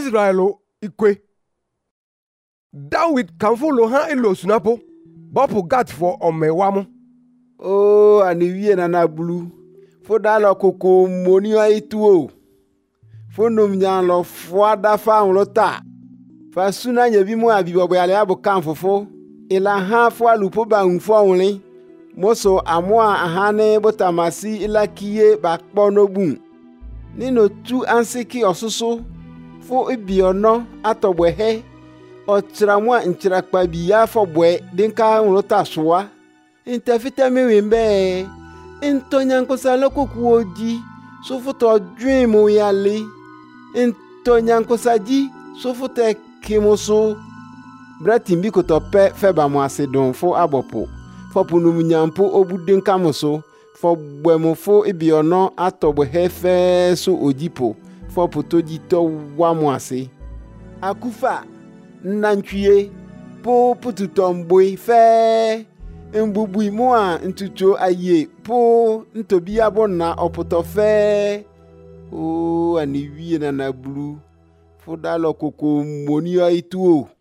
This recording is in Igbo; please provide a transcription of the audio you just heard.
Israel ikwe. David kanfo lo ha ilo sunapo. Bopu gat for omewamu. Oh, aniwie na blu. Fo dalo koko moni wa itu. Fo nom nyan lo fwa da fa on lo ta. Fa suna nye bi mo abi bobo ale abo kanfofo. Ila ha fwa lupo ba unfo onle. Moso amwa ahane botamasi ila kiye ba kpono bun. Nino tu ansiki osusu. Fo ibi ono atobwe he. Otramwa nchirakpa bi ya fo bwe dinka on lo ta soa. Intafita miwimbe. Intonya nkosa loko kuoji. Sofuto dream yali. Intonya nkosa ji. Sofuto kimoso. Bratimbi kotope feba mwase don fo abopo. Fo punum nyampo obuden kamoso. Fo bwemo fo ibiono atobwe hefe so ojipo. Fo putoji to wa mwase. Akufa. Nanchye. Po pututombwe fe. Mbubui mwa ntucho aye po ntobi abona oputo fe. O aniwie na blu. Fodalo koko moni aitu o.